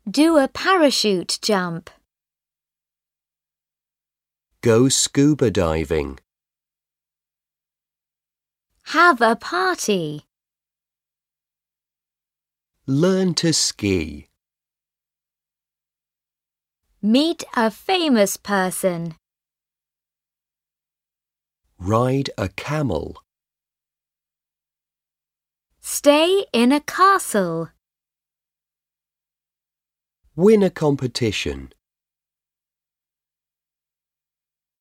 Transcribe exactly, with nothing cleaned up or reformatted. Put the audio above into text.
Do a parachute jump. Go scuba diving. Have a party. Learn to ski. Meet a famous person. Ride a camel. Stay in a castle. Win a competition.